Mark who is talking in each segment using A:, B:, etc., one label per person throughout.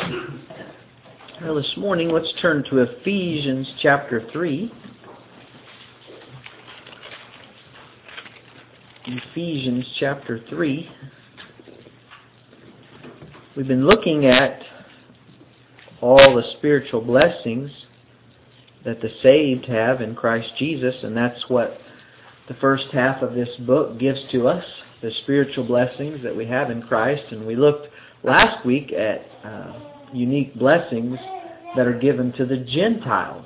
A: Well, this morning, let's turn to Ephesians chapter 3. Ephesians chapter 3. We've been looking at all the spiritual blessings that the saved have in Christ Jesus, and that's what the first half of this book gives to us, the spiritual blessings that we have in Christ. And we looked last week at unique blessings that are given to the Gentiles.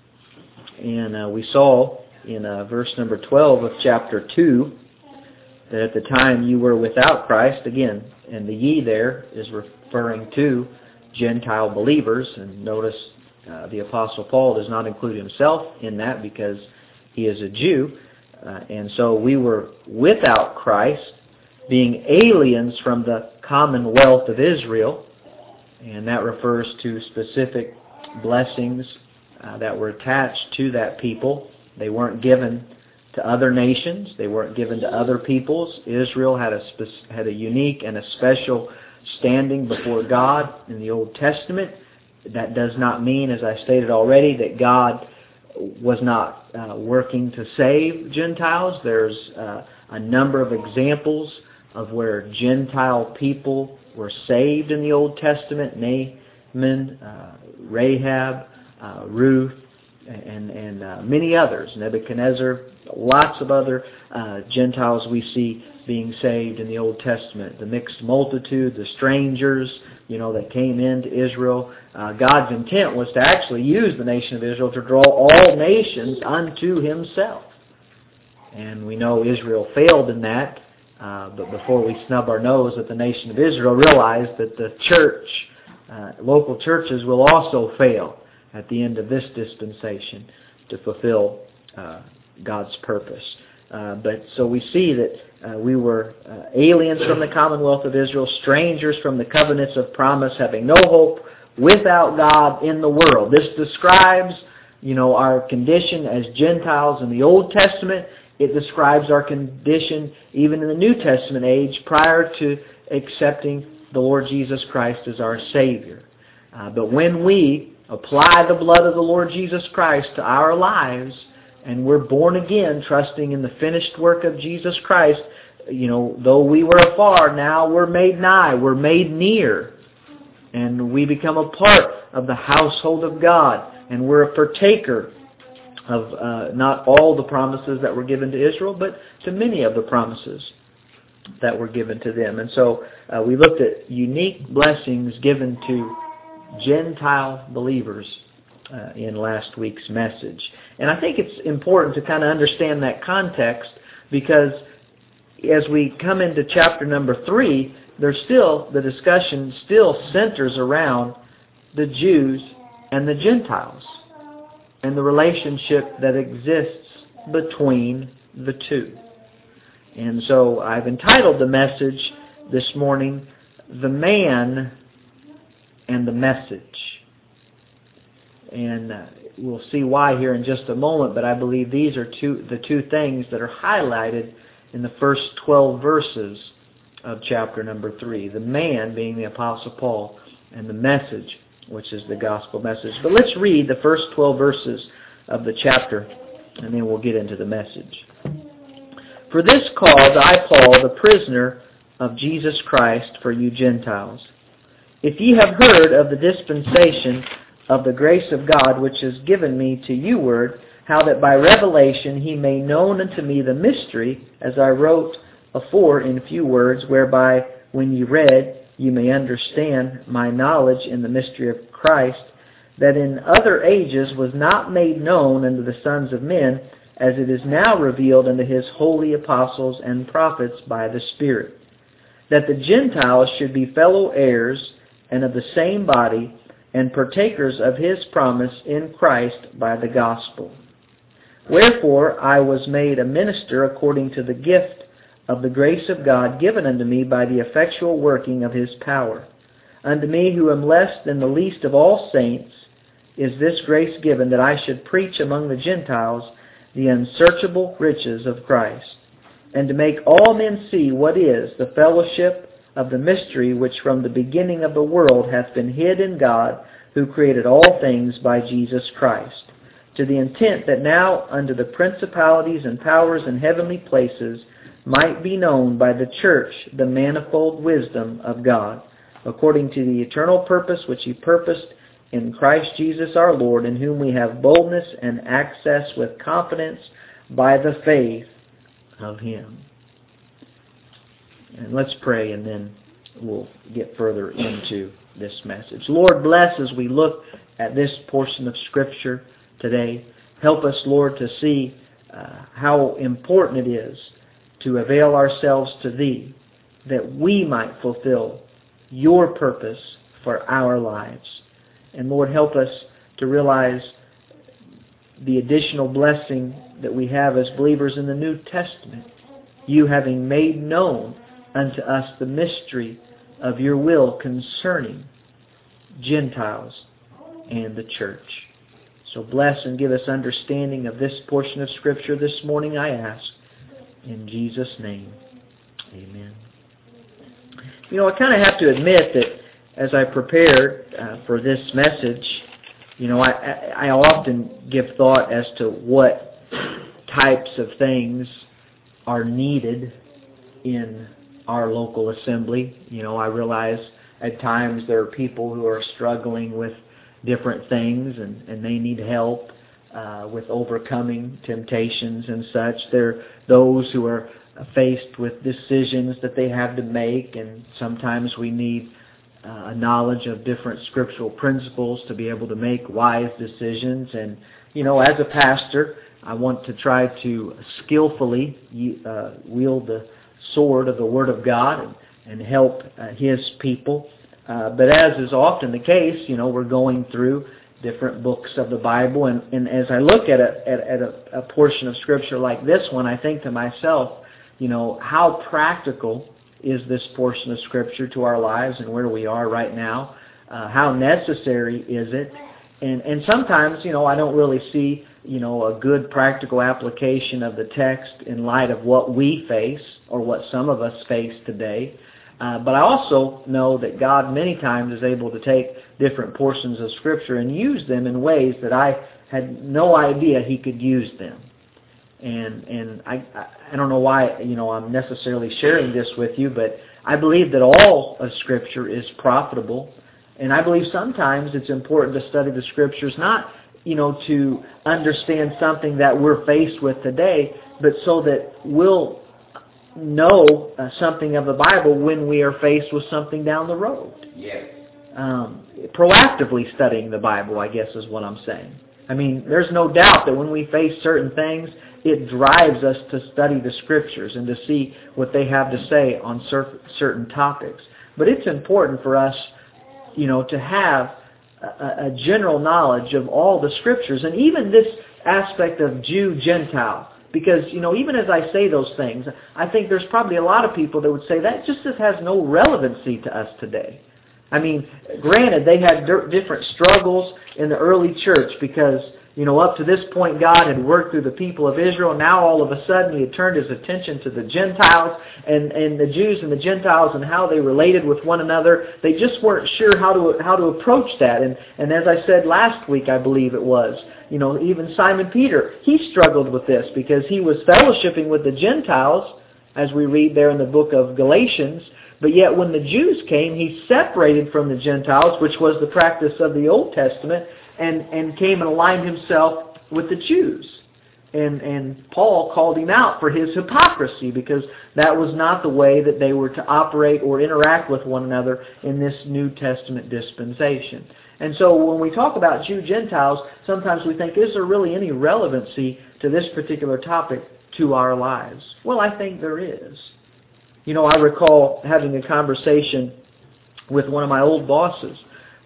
A: And we saw in verse number 12 of chapter 2 that at the time you were without Christ, again, and the ye there is referring to Gentile believers. And notice the Apostle Paul does not include himself in that because he is a Jew. And so we were without Christ, being aliens from the commonwealth of Israel. And that refers to specific blessings that were attached to that people. They weren't given to other nations. They weren't given to other peoples. Israel had a unique and a special standing before God in the Old Testament. That does not mean, as I stated already, that God was not working to save Gentiles. There's a number of examples of where Gentile people were saved in the Old Testament. Naaman, Rahab, Ruth, and many others. Nebuchadnezzar, lots of other Gentiles we see being saved in the Old Testament. The mixed multitude, the strangers, that came into Israel. God's intent was to actually use the nation of Israel to draw all nations unto Himself. And we know Israel failed in that. But before we snub our nose at the nation of Israel, realize that the church, local churches will also fail at the end of this dispensation to fulfill God's purpose. But so we see that we were aliens from the commonwealth of Israel, strangers from the covenants of promise, having no hope, without God in the world. This describes, our condition as Gentiles in the Old Testament. It describes our condition even in the New Testament age prior to accepting the Lord Jesus Christ as our Savior. But when we apply the blood of the Lord Jesus Christ to our lives, and we're born again, trusting in the finished work of Jesus Christ, though we were afar, now we're made nigh, we're made near. And we become a part of the household of God. And we're a partaker of not all the promises that were given to Israel, but to many of the promises that were given to them. And so we looked at unique blessings given to Gentile believers in last week's message. And I think it's important to kind of understand that context, because as we come into chapter number 3, the discussion still centers around the Jews and the Gentiles and the relationship that exists between the two. And so I've entitled the message this morning, The Man and the Message. And we'll see why here in just a moment, but I believe these are the two things that are highlighted in the first 12 verses of chapter number 3. The man being the Apostle Paul, and the message, which is the gospel message. But let's read the first 12 verses of the chapter, and then we'll get into the message. For this cause I, Paul, the prisoner of Jesus Christ, for you Gentiles, if ye have heard of the dispensation of the grace of God, which is given me to you word, how that by revelation He made known unto me the mystery, as I wrote afore in few words, whereby when ye read, you may understand my knowledge in the mystery of Christ, that in other ages was not made known unto the sons of men, as it is now revealed unto His holy apostles and prophets by the Spirit, that the Gentiles should be fellow heirs and of the same body, and partakers of His promise in Christ by the gospel. Wherefore I was made a minister according to the gift of the grace of God given unto me by the effectual working of His power. Unto me, who am less than the least of all saints, is this grace given, that I should preach among the Gentiles the unsearchable riches of Christ, and to make all men see what is the fellowship of the mystery which from the beginning of the world hath been hid in God, who created all things by Jesus Christ, to the intent that now unto the principalities and powers in heavenly places might be known by the church the manifold wisdom of God, according to the eternal purpose which He purposed in Christ Jesus our Lord, in whom we have boldness and access with confidence by the faith of Him. And let's pray, and then we'll get further into this message. Lord, bless as we look at this portion of Scripture today. Help us, Lord, to see how important it is to avail ourselves to Thee, that we might fulfill Your purpose for our lives. And Lord, help us to realize the additional blessing that we have as believers in the New Testament, You having made known unto us the mystery of Your will concerning Gentiles and the church. So bless and give us understanding of this portion of Scripture this morning, I ask. In Jesus' name, amen. You know, I kind of have to admit that as I prepared for this message, you know, I often give thought as to what types of things are needed in our local assembly. You know, I realize at times there are people who are struggling with different things and they need help with overcoming temptations and such. There are those who are faced with decisions that they have to make, and sometimes we need a knowledge of different scriptural principles to be able to make wise decisions. And, you know, as a pastor, I want to try to skillfully wield the sword of the Word of God and help His people. But as is often the case, you know, we're going through different books of the Bible, and as I look at a portion of Scripture like this one, I think to myself, you know, how practical is this portion of Scripture to our lives and where we are right now? How necessary is it? And sometimes, you know, I don't really see, you know, a good practical application of the text in light of what we face or what some of us face today. But I also know that God many times is able to take different portions of Scripture and use them in ways that I had no idea He could use them. And I don't know why, you know, I'm necessarily sharing this with you, but I believe that all of Scripture is profitable. And I believe sometimes it's important to study the Scriptures, not, you know, to understand something that we're faced with today, but so that we'll know something of the Bible when we are faced with something down the road.
B: Yes.
A: Proactively studying the Bible, I guess, is what I'm saying. I mean, there's no doubt that when we face certain things, it drives us to study the Scriptures and to see what they have to say on certain topics. But it's important for us, you know, to have a general knowledge of all the Scriptures, and even this aspect of Jew-Gentile. Because, you know, even as I say those things, I think there's probably a lot of people that would say that just has no relevancy to us today. I mean, granted, they had different struggles in the early church because, you know, up to this point God had worked through the people of Israel. Now all of a sudden He had turned His attention to the Gentiles and the Jews and the Gentiles and how they related with one another. They just weren't sure how to approach that. And as I said last week, I believe it was, you know, even Simon Peter, he struggled with this because he was fellowshipping with the Gentiles, as we read there in the book of Galatians. But yet when the Jews came, he separated from the Gentiles, which was the practice of the Old Testament, and came and aligned himself with the Jews. And Paul called him out for his hypocrisy because that was not the way that they were to operate or interact with one another in this New Testament dispensation. And so when we talk about Jew-Gentiles, sometimes we think, is there really any relevancy to this particular topic to our lives? Well, I think there is. You know, I recall having a conversation with one of my old bosses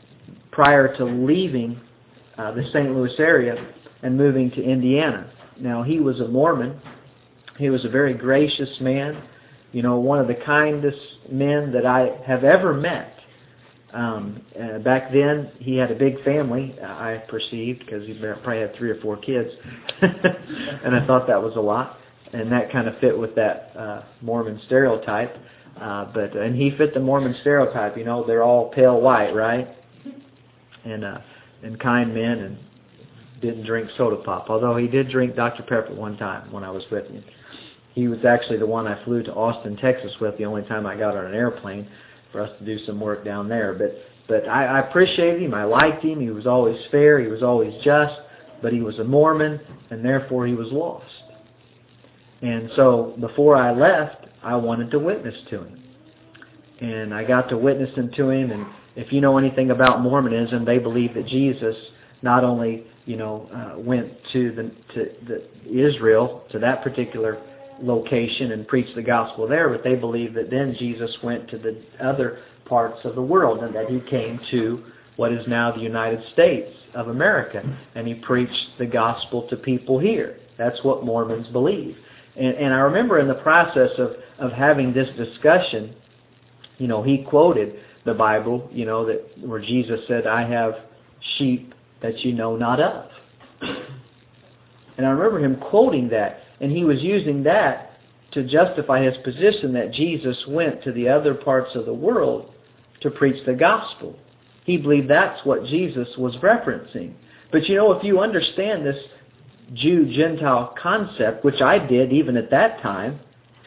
A: prior to leaving the St. Louis area and moving to Indiana. Now, he was a Mormon. He was a very gracious man, you know, one of the kindest men that I have ever met. Back then, he had a big family, I perceived, because he probably had 3 or 4 kids. And I thought that was a lot. And that kind of fit with that Mormon stereotype. And he fit the Mormon stereotype. You know, they're all pale white, right? And kind men, and didn't drink soda pop. Although he did drink Dr. Pepper one time when I was with him. He was actually the one I flew to Austin, Texas with, the only time I got on an airplane for us to do some work down there. But I appreciated him. I liked him. He was always fair. He was always just. But he was a Mormon, and therefore he was lost. And so before I left, I wanted to witness to him. And I got to witnessing to him. And if you know anything about Mormonism, they believe that Jesus not only went to Israel, to that particular location, and preached the gospel there, but they believe that then Jesus went to the other parts of the world, and that he came to what is now the United States of America, and he preached the gospel to people here. That's what Mormons believe. And I remember in the process of having this discussion, he quoted the Bible, that where Jesus said, "I have sheep that you know not of." And I remember him quoting that, and he was using that to justify his position that Jesus went to the other parts of the world to preach the gospel. He believed that's what Jesus was referencing. But if you understand this Jew-Gentile concept, which I did even at that time,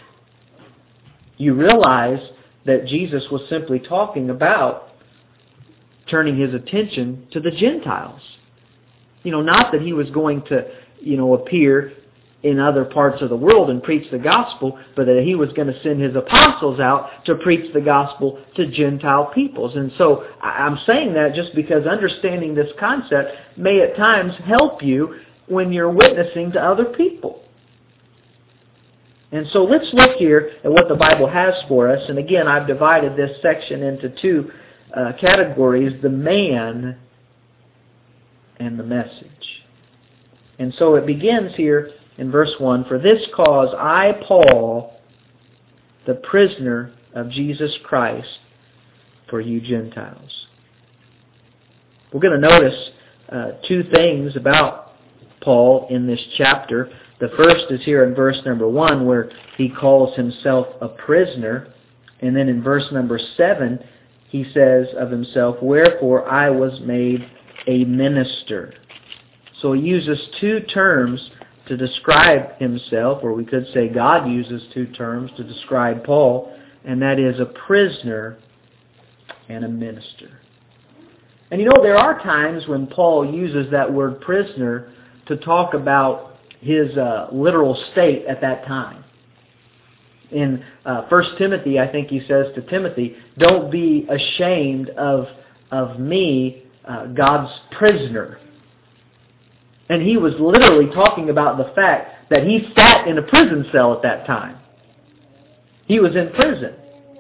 A: you realize that Jesus was simply talking about turning his attention to the Gentiles. Not that he was going to, appear in other parts of the world and preach the gospel, but that he was going to send his apostles out to preach the gospel to Gentile peoples. And so I'm saying that just because understanding this concept may at times help you when you're witnessing to other people. And so let's look here at what the Bible has for us. And again, I've divided this section into two categories: the man and the message. And so it begins here in verse 1, "For this cause I, Paul, the prisoner of Jesus Christ, for you Gentiles." We're going to notice two things about Paul in this chapter. The first is here in verse number 1, where he calls himself a prisoner. And then in verse number 7, he says of himself, "Wherefore I was made a minister." So he uses two terms to describe himself, or we could say God uses two terms to describe Paul, and that is a prisoner and a minister. And there are times when Paul uses that word prisoner to talk about his literal state at that time. In 1 Timothy, I think he says to Timothy, "Don't be ashamed of me, God's prisoner." And he was literally talking about the fact that he sat in a prison cell at that time. He was in prison.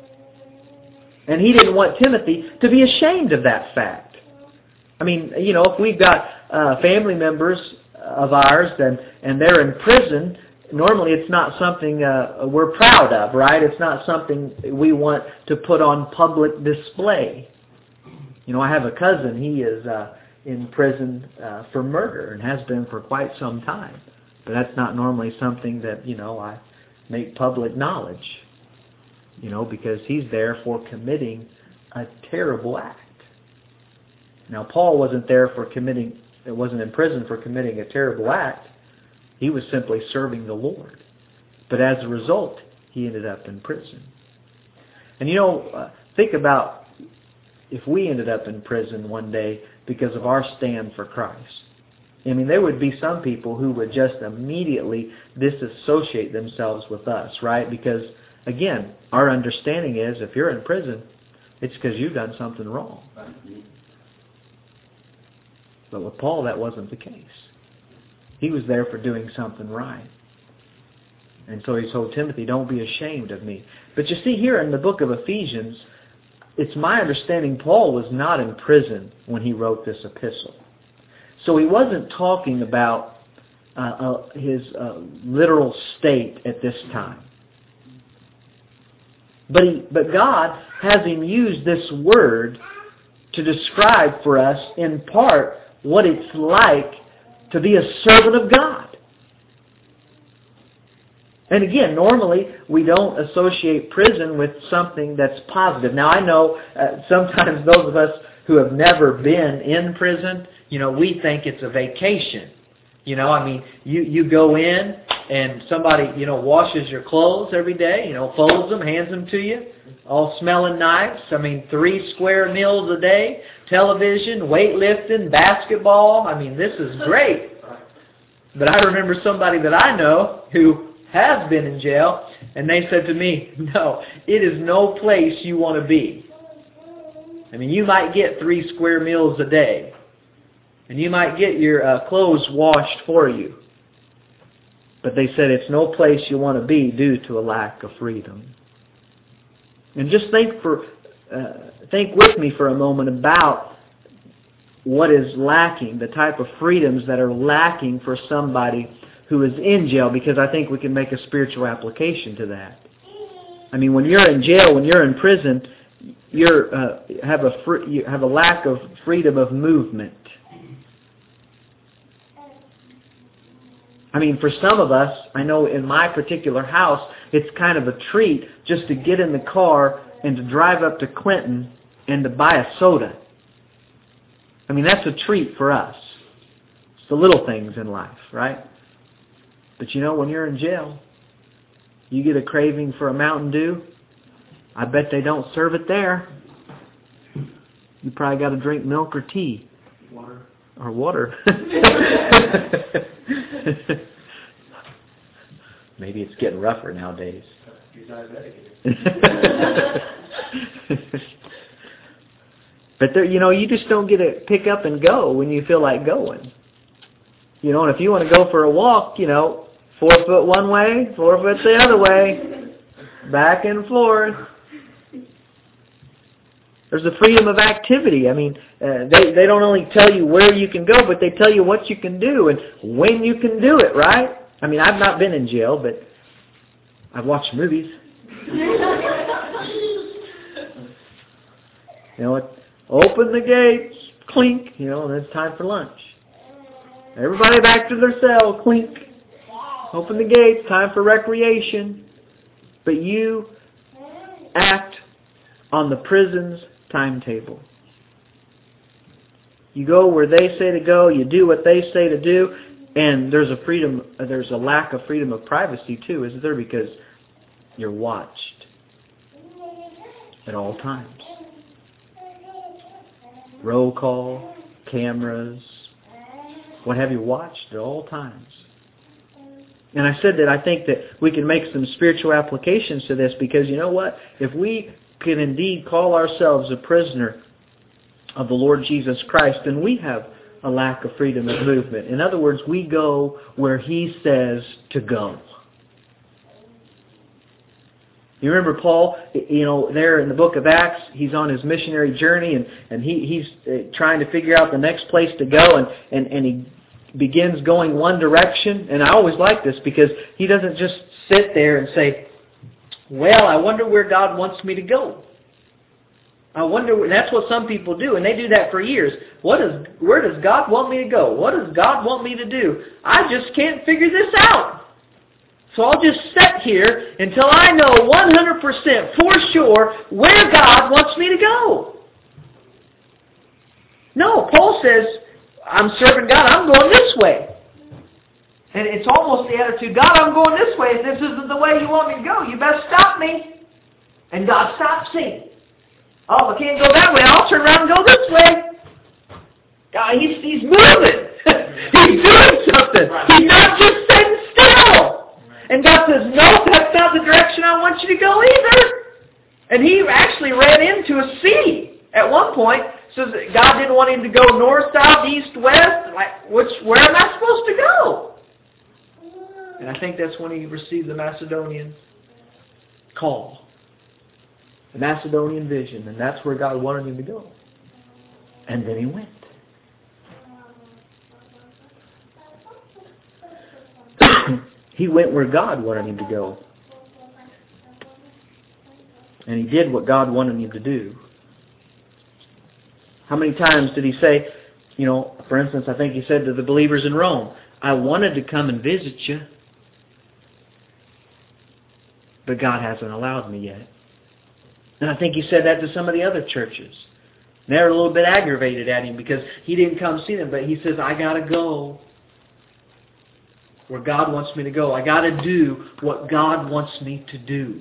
A: And he didn't want Timothy to be ashamed of that fact. I mean, if we've got family members of ours and they're in prison, normally it's not something we're proud of, right? It's not something we want to put on public display. I have a cousin. He is in prison for murder and has been for quite some time. But that's not normally something that, I make public knowledge, because he's there for committing a terrible act. Now, Paul wasn't in prison for committing a terrible act. He was simply serving the Lord. But as a result, he ended up in prison. And think about if we ended up in prison one day because of our stand for Christ. I mean, there would be some people who would just immediately disassociate themselves with us, right? Because, again, our understanding is if you're in prison, it's because you've done something wrong. But with Paul, that wasn't the case. He was there for doing something right. And so he told Timothy, "Don't be ashamed of me." But you see here in the book of Ephesians, it's my understanding Paul was not in prison when he wrote this epistle. So he wasn't talking about his literal state at this time. But God has him use this word to describe for us in part what it's like to be a servant of God. And again, normally we don't associate prison with something that's positive. Now I know sometimes those of us who have never been in prison, we think it's a vacation. You go in and somebody, washes your clothes every day, folds them, hands them to you, all smelling nice. 3 square meals a day, television, weightlifting, basketball. This is great. But I remember somebody that I know who has been in jail, and they said to me, no, it is no place you want to be. You might get 3 square meals a day, and you might get your clothes washed for you. But they said it's no place you want to be due to a lack of freedom. And just think with me for a moment about what is lacking, the type of freedoms that are lacking for somebody who is in jail, because I think we can make a spiritual application to that. When you're in jail, when you're in prison, you have a lack of freedom of movement. For some of us, I know in my particular house, it's kind of a treat just to get in the car and to drive up to Clinton and to buy a soda. That's a treat for us. It's the little things in life, right? But when you're in jail, you get a craving for a Mountain Dew. I bet they don't serve it there. You probably got to drink milk or tea. Water. Maybe it's getting rougher nowadays.
B: You're diabetic.
A: But you just don't get to pick up and go when you feel like going. And if you want to go for a walk, 4 foot one way, 4 foot the other way, back and forth. There's a freedom of activity. They don't only tell you where you can go, but they tell you what you can do and when you can do it, right? I've not been in jail, but I've watched movies. Open the gates, clink, and it's time for lunch. Everybody back to their cell, clink. Open the gates, time for recreation. But you act on the prison's timetable. You go where they say to go, you do what they say to do, and there's a lack of freedom of privacy too, isn't there? Because you're watched at all times. Roll call, cameras, what have you, watched at all times. And I said that I think that we can make some spiritual applications to this, because you know what? If we can indeed call ourselves a prisoner of the Lord Jesus Christ, then we have a lack of freedom of movement. In other words, we go where He says to go. You remember Paul, there in the book of Acts, he's on his missionary journey, and he's trying to figure out the next place to go, and he begins going one direction. And I always like this, because he doesn't just sit there and say, well, I wonder where God wants me to go. That's what some people do, and they do that for years. Where does God want me to go? What does God want me to do? I just can't figure this out. So I'll just sit here until I know 100% for sure where God wants me to go. No, Paul says, I'm serving God, I'm going this way. And it's almost the attitude, God, I'm going this way. If this isn't the way you want me to go, you best stop me. And God stops me. Oh, I can't go that way. I'll turn around and go this way. God, he's moving. He's doing something. He's not just sitting still. And God says, no, that's not the direction I want you to go either. And he actually ran into a sea at one point. Says that God didn't want him to go north, south, east, west. Where am I supposed to go? And I think that's when he received the Macedonian call. The Macedonian vision. And that's where God wanted him to go. And then he went. He went where God wanted him to go. And he did what God wanted him to do. How many times did he say, for instance, I think he said to the believers in Rome, I wanted to come and visit you. but God hasn't allowed me yet. And I think he said that to some of the other churches. They were a little bit aggravated at him because he didn't come see them, but he says, I got to go where God wants me to go. I got to do what God wants me to do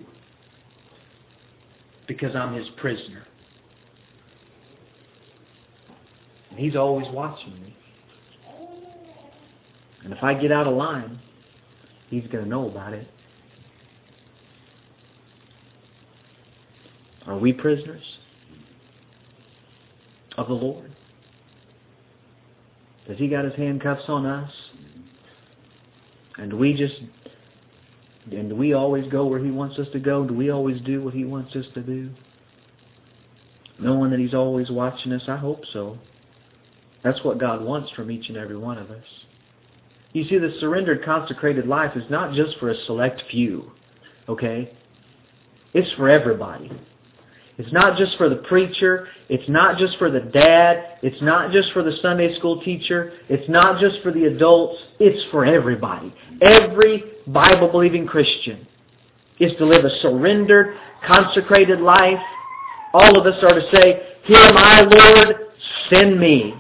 A: because I'm His prisoner. And He's always watching me. And if I get out of line, He's going to know about it. Are we prisoners of the Lord? Has He got His handcuffs on us? And do we always go where He wants us to go? Do we always do what He wants us to do? Knowing that He's always watching us? I hope so. That's what God wants from each and every one of us. You see, the surrendered, consecrated life is not just for a select few, okay? It's for everybody. It's not just for the preacher. It's not just for the dad. It's not just for the Sunday school teacher. It's not just for the adults. It's for everybody. Every Bible-believing Christian is to live a surrendered, consecrated life. All of us are to say, Here am I, Lord, send me.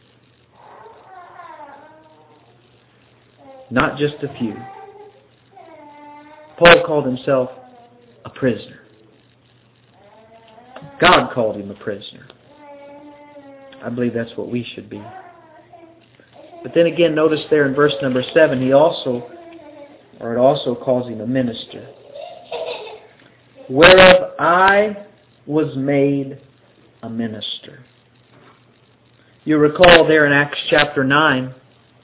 A: Not just a few. Paul called himself a prisoner. God called him a prisoner. I believe that's what we should be. But then again, notice there in verse number 7, it also calls him a minister. Whereof I was made a minister. You recall there in Acts chapter 9,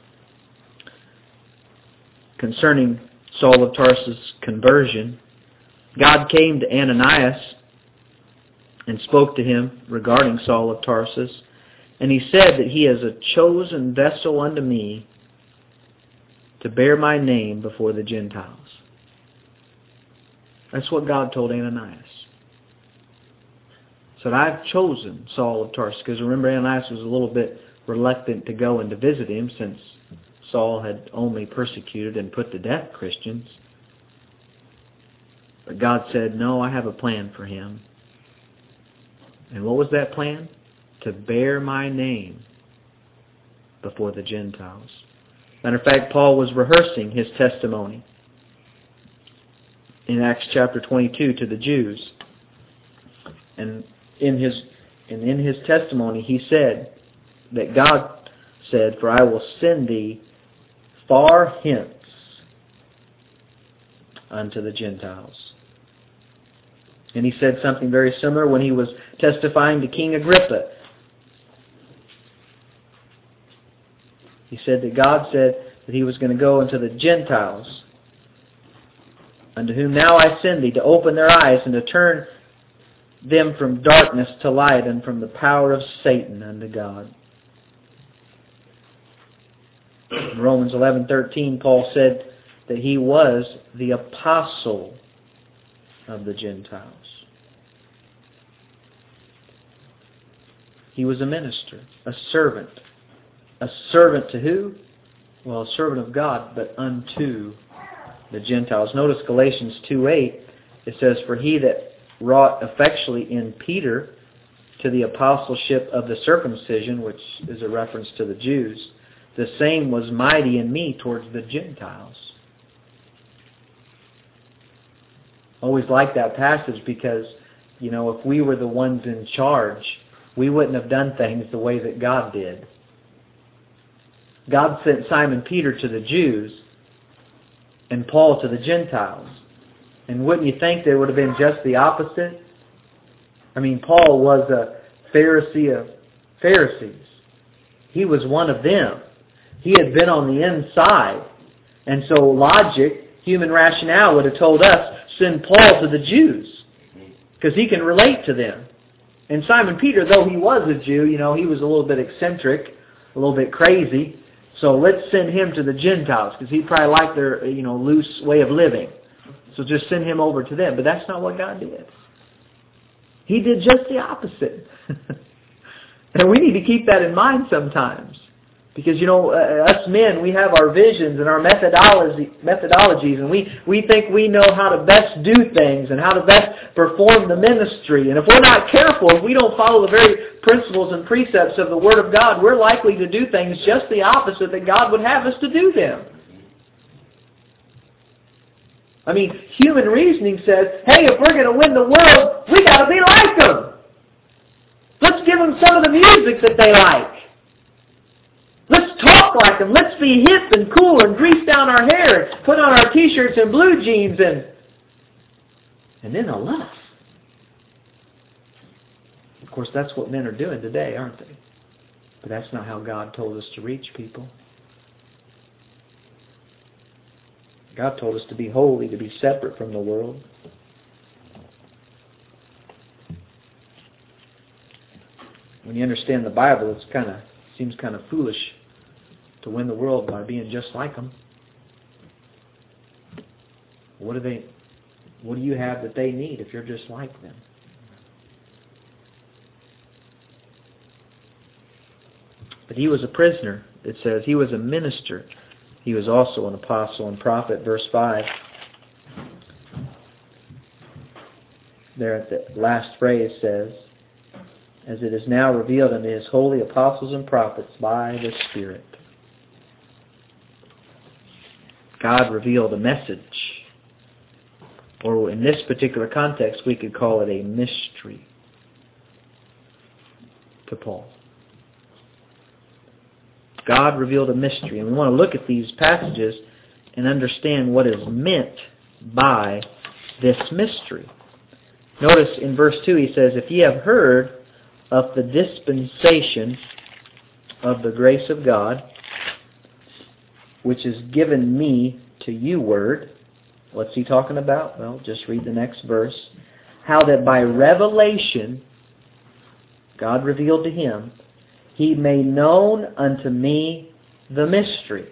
A: concerning Saul of Tarsus' conversion, God came to Ananias and spoke to him regarding Saul of Tarsus. And he said that he is a chosen vessel unto me to bear my name before the Gentiles. That's what God told Ananias. He said, I've chosen Saul of Tarsus. Because remember, Ananias was a little bit reluctant to go and to visit him since Saul had only persecuted and put to death Christians. But God said, no, I have a plan for him. And what was that plan? To bear my name before the Gentiles. Matter of fact, Paul was rehearsing his testimony in Acts chapter 22 to the Jews. And in his testimony he said that God said, For I will send thee far hence unto the Gentiles. And he said something very similar when he was testifying to King Agrippa. He said that God said that he was going to go into the Gentiles, unto whom now I send thee, to open their eyes and to turn them from darkness to light and from the power of Satan unto God. In Romans 11:13, Paul said that he was the apostle of the Gentiles. He was a minister, a servant. A servant to who? Well, a servant of God, but unto the Gentiles. Notice Galatians 2:8. It says, For he that wrought effectually in Peter to the apostleship of the circumcision, which is a reference to the Jews, the same was mighty in me towards the Gentiles. Always like that passage because, if we were the ones in charge, we wouldn't have done things the way that God did. God sent Simon Peter to the Jews and Paul to the Gentiles. And wouldn't you think there would have been just the opposite? I mean, Paul was a Pharisee of Pharisees. He was one of them. He had been on the inside. And so logic, human rationale would have told us, send Paul to the Jews, because he can relate to them. And Simon Peter, though he was a Jew, he was a little bit eccentric, a little bit crazy. So let's send him to the Gentiles, because he probably liked their loose way of living. So just send him over to them. But that's not what God did. He did just the opposite. And we need to keep that in mind sometimes. Because, us men, we have our visions and our methodologies, and we think we know how to best do things and how to best perform the ministry. And if we're not careful, if we don't follow the very principles and precepts of the Word of God, we're likely to do things just the opposite that God would have us to do them. I mean, human reasoning says, hey, if we're going to win the world, we got to be like them. Let's give them some of the music that they like. Let's talk like them. Let's be hip and cool and grease down our hair and put on our T-shirts and blue jeans and then they'll love us. Of course, that's what men are doing today, aren't they? But that's not how God told us to reach people. God told us to be holy, to be separate from the world. When you understand the Bible, it seems kind of foolish to win the world by being just like them. What do you have that they need if you're just like them? But he was a prisoner. It says he was a minister. He was also an apostle and prophet. Verse 5. There at the last phrase says, as it is now revealed unto his holy apostles and prophets by the Spirit. God revealed a message. Or in this particular context, we could call it a mystery to Paul. God revealed a mystery. And we want to look at these passages and understand what is meant by this mystery. Notice in verse 2 he says, if ye have heard of the dispensation of the grace of God, which is given me to you word. What's he talking about? Well, just read the next verse. How that by revelation, God revealed to him, he made known unto me the mystery.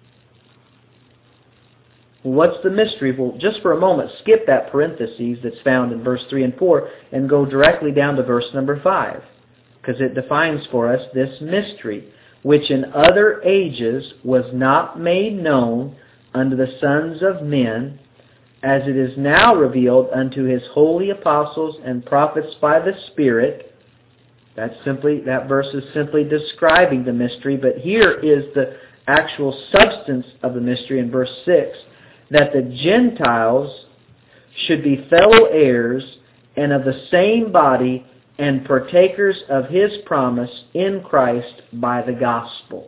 A: What's the mystery? Well, just for a moment, skip that parentheses that's found in verse 3 and 4 and go directly down to verse number 5. Because it defines for us this mystery, which in other ages was not made known unto the sons of men, as it is now revealed unto his holy apostles and prophets by the Spirit. That verse is simply describing the mystery, but here is the actual substance of the mystery in verse 6, that the Gentiles should be fellow heirs and of the same body and partakers of his promise in Christ by the gospel.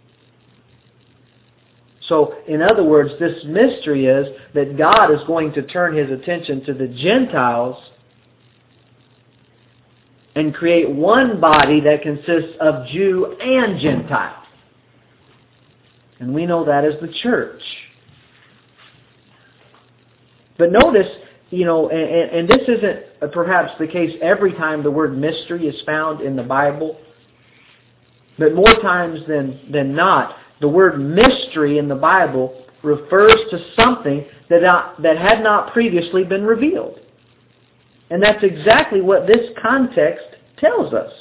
A: So, in other words, this mystery is that God is going to turn his attention to the Gentiles and create one body that consists of Jew and Gentile. And we know that as the church. But notice, and this isn't perhaps the case every time the word mystery is found in the Bible, but more times than not, the word mystery in the Bible refers to something that had not previously been revealed. And that's exactly what this context tells us.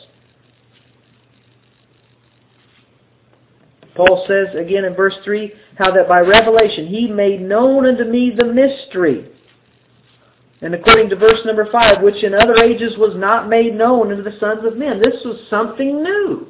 A: Paul says again in verse 3, how that by revelation he made known unto me the mystery. And according to verse number 5, which in other ages was not made known unto the sons of men. This was something new.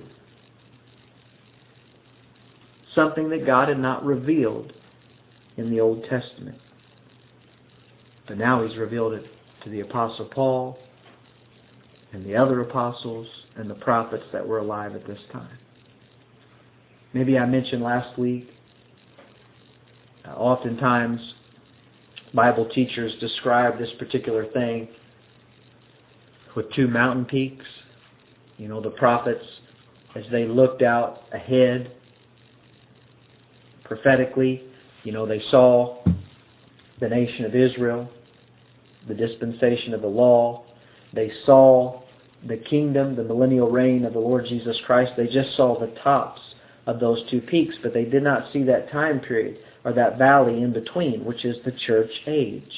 A: Something that God had not revealed in the Old Testament. But now he's revealed it to the Apostle Paul and the other apostles and the prophets that were alive at this time. Maybe I mentioned last week, oftentimes Bible teachers describe this particular thing with two mountain peaks. The prophets, as they looked out ahead prophetically, they saw the nation of Israel, the dispensation of the law. They saw the kingdom, the millennial reign of the Lord Jesus Christ. They just saw the tops of those two peaks, but they did not see that time period or that valley in between, which is the church age.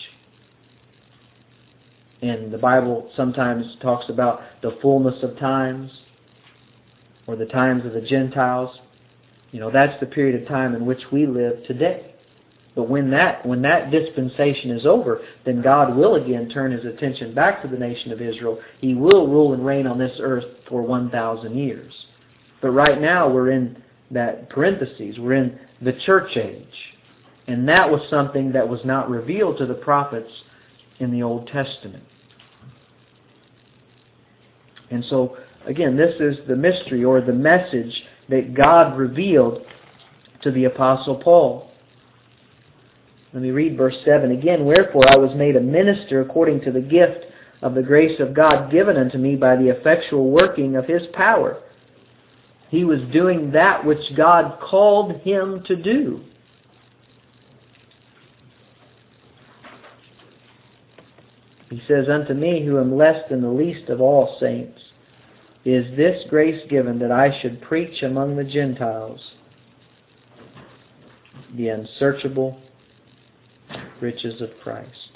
A: And the Bible sometimes talks about the fullness of times or the times of the Gentiles. That's the period of time in which we live today. But when that dispensation is over, then God will again turn His attention back to the nation of Israel. He will rule and reign on this earth for 1,000 years. But right now we're in that parentheses. We're in the church age. And that was something that was not revealed to the prophets in the Old Testament. And so, again, this is the mystery or the message that God revealed to the Apostle Paul. Let me read verse 7 again. Wherefore I was made a minister according to the gift of the grace of God given unto me by the effectual working of His power. He was doing that which God called him to do. He says, unto me, who am less than the least of all saints, is this grace given that I should preach among the Gentiles the unsearchable riches of Christ.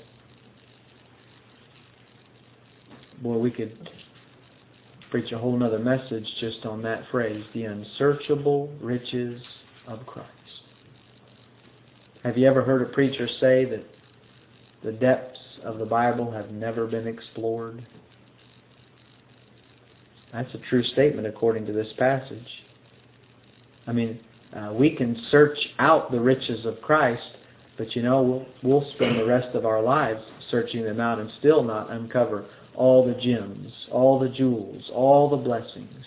A: Boy, we could preach a whole nother message just on that phrase, the unsearchable riches of Christ. Have you ever heard a preacher say that the depths of the Bible have never been explored? That's a true statement according to this passage. I mean, we can search out the riches of Christ, but we'll spend the rest of our lives searching them out and still not uncover all the gems, all the jewels, all the blessings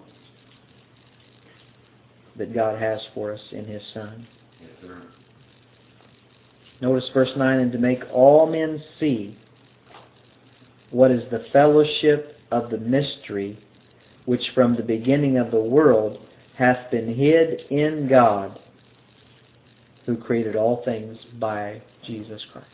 A: that God has for us in His Son.
B: Yes, sir.
A: Notice verse 9, and to make all men see what is the fellowship of the mystery which from the beginning of the world hath been hid in God, who created all things by Jesus Christ.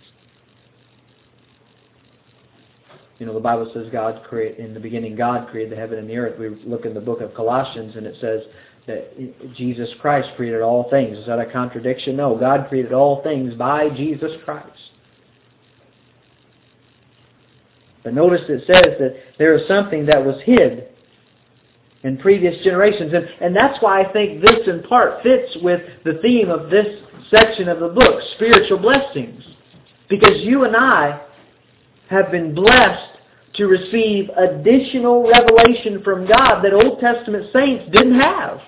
A: The Bible says in the beginning God created the heaven and the earth. We look in the book of Colossians and it says that Jesus Christ created all things. Is that a contradiction? No, God created all things by Jesus Christ. But notice it says that there is something that was hid in previous generations. And that's why I think this in part fits with the theme of this section of the book, spiritual blessings. Because you and I have been blessed to receive additional revelation from God that Old Testament saints didn't have.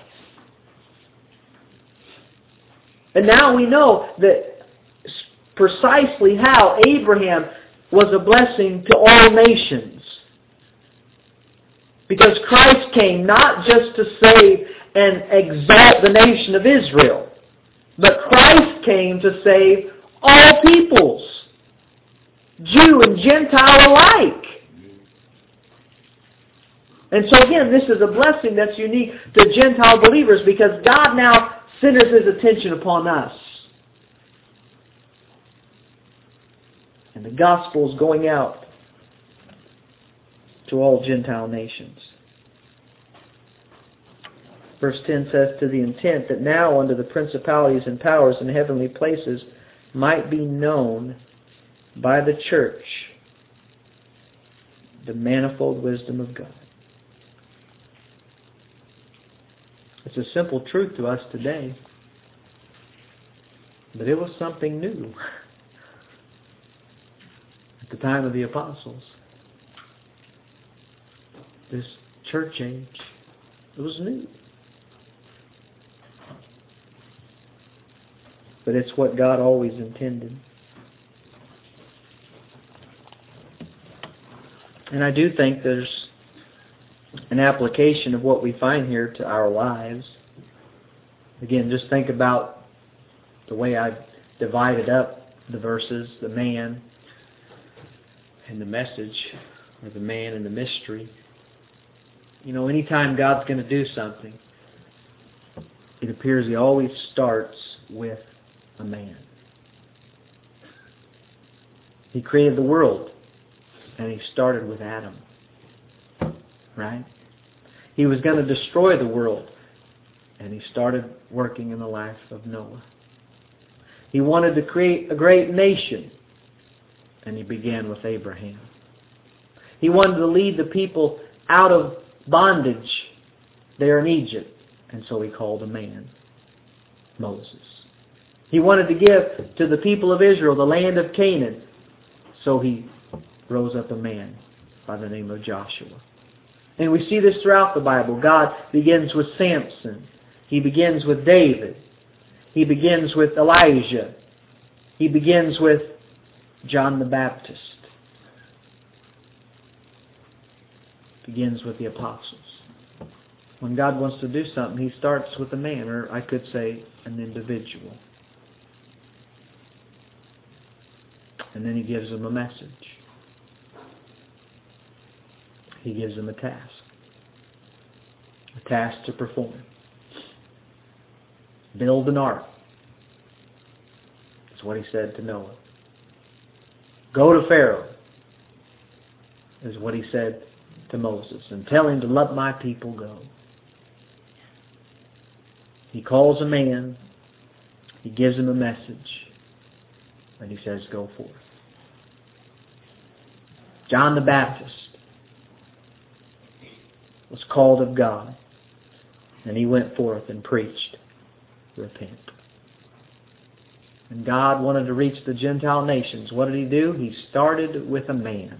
A: And now we know that precisely how Abraham was a blessing to all nations. Because Christ came not just to save and exalt the nation of Israel, but Christ came to save all peoples, Jew and Gentile alike. And so again, this is a blessing that's unique to Gentile believers because God now centers His attention upon us. And the gospel is going out to all Gentile nations. Verse 10 says, to the intent that now under the principalities and powers in heavenly places might be known by the church the manifold wisdom of God. It's a simple truth to us today, but it was something new at the time of the apostles. This church age, it was new. But it's what God always intended. And I do think there's an application of what we find here to our lives. Again, just think about the way I divided up the verses, the man and the message, or the man and the mystery. Anytime God's going to do something, it appears He always starts with a man. He created the world, and He started with Adam. Right? He was going to destroy the world, and He started working in the life of Noah. He wanted to create a great nation, and He began with Abraham. He wanted to lead the people out of bondage there in Egypt, and so He called a man. Moses. He wanted to give to the people of Israel the land of Canaan. So He rose up a man by the name of Joshua. And we see this throughout the Bible. God begins with Samson. He begins with David. He begins with Elijah. He begins with John the Baptist. Begins with the apostles. When God wants to do something, He starts with a man, or I could say an individual. And then He gives them a message. He gives them a task to perform. Build an ark. That's what He said to Noah. Go to Pharaoh, is what He said to Moses, and tell him to let my people go. He calls a man, He gives him a message, and He says, go forth. John the Baptist was called of God, and he went forth and preached, repent. And God wanted to reach the Gentile nations. What did He do? He started with a man.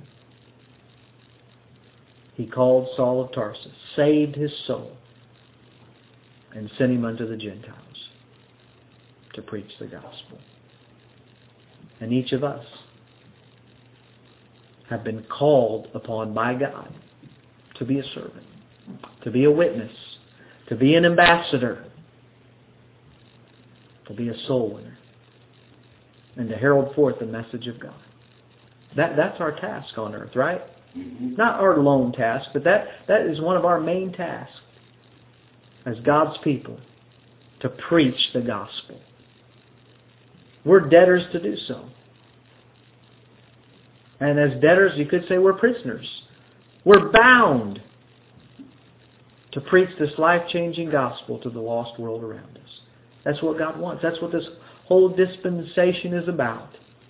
A: He called Saul of Tarsus, saved his soul, and sent him unto the Gentiles to preach the gospel. And each of us have been called upon by God to be a servant, to be a witness, to be an ambassador, to be a soul winner, and to herald forth the message of God. That's our task on earth, right? Mm-hmm. Not our lone task, but that is one of our main tasks as God's people, to preach the gospel. We're debtors to do so. And as debtors, you could say we're prisoners. We're bound to preach this life-changing gospel to the lost world around us. That's what God wants. That's what this whole dispensation is about.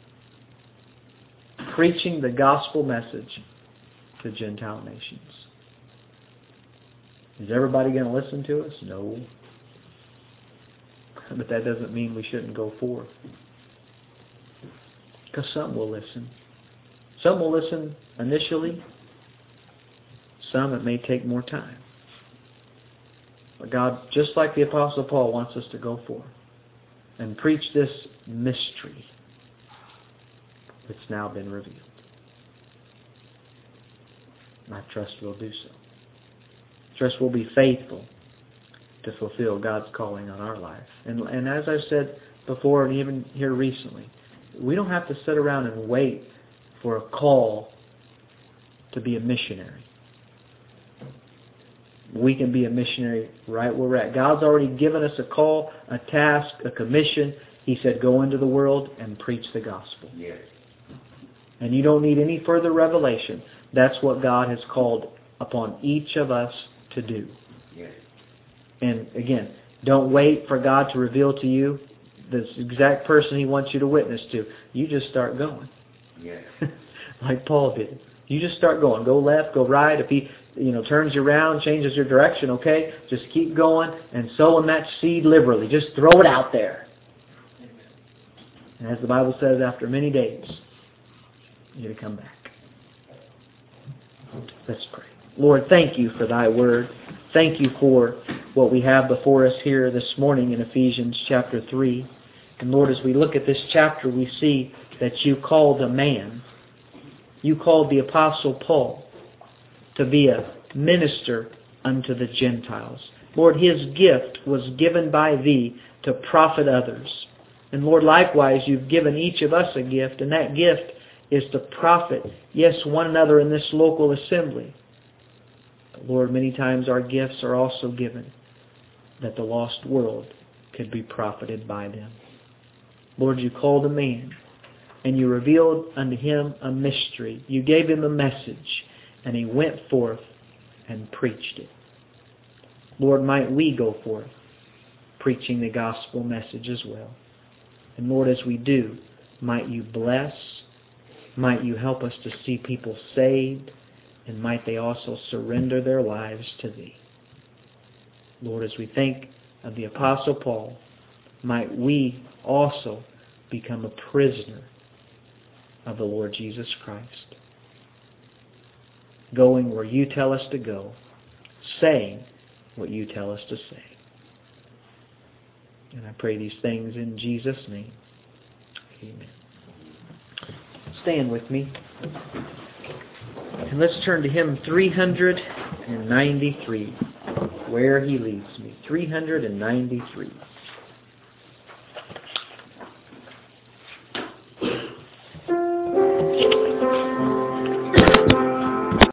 A: Preaching the gospel message to Gentile nations. Is everybody going to listen to us? No. But that doesn't mean we shouldn't go forth. Because some will listen. Some will listen initially. Some it may take more time. But God, just like the Apostle Paul, wants us to go forth and preach this mystery that's now been revealed. And I trust we'll do so. Trust we'll be faithful to fulfill God's calling on our life. And as I've said before, and even here recently, we don't have to sit around and wait for a call to be a missionary. We can be a missionary right where we're at. God's already given us a call, a task, a commission. He said, go into the world and preach the gospel. Yes. And you don't need any further revelation. That's what God has called upon each of us to do. Yes. And again, don't wait for God to reveal to you the exact person He wants you to witness to. You just start going. Yes. Like Paul did. You just start going. Go left, go right. If He turns you around, changes your direction, okay? Just keep going and sowing that seed liberally. Just throw it out there. And as the Bible says, after many days, you're to come back. Let's pray. Lord, thank You for Thy word. Thank You for what we have before us here this morning in Ephesians chapter 3. And Lord, as we look at this chapter, we see that You called a man. You called the Apostle Paul to be a minister unto the Gentiles. Lord, his gift was given by Thee to profit others. And Lord, likewise, You've given each of us a gift, and that gift is to profit, yes, one another in this local assembly. But Lord, many times our gifts are also given that the lost world could be profited by them. Lord, You called a man, and You revealed unto him a mystery. You gave him a message, and he went forth and preached it. Lord, might we go forth preaching the gospel message as well. And Lord, as we do, might You bless, might You help us to see people saved, and might they also surrender their lives to Thee. Lord, as we think of the Apostle Paul, might we also become a prisoner of the Lord Jesus Christ, going where you tell us to go, saying what you tell us to say. And I pray these things in Jesus' name. Amen. Stand with me. And let's turn to hymn 393, Where He Leads Me. 393.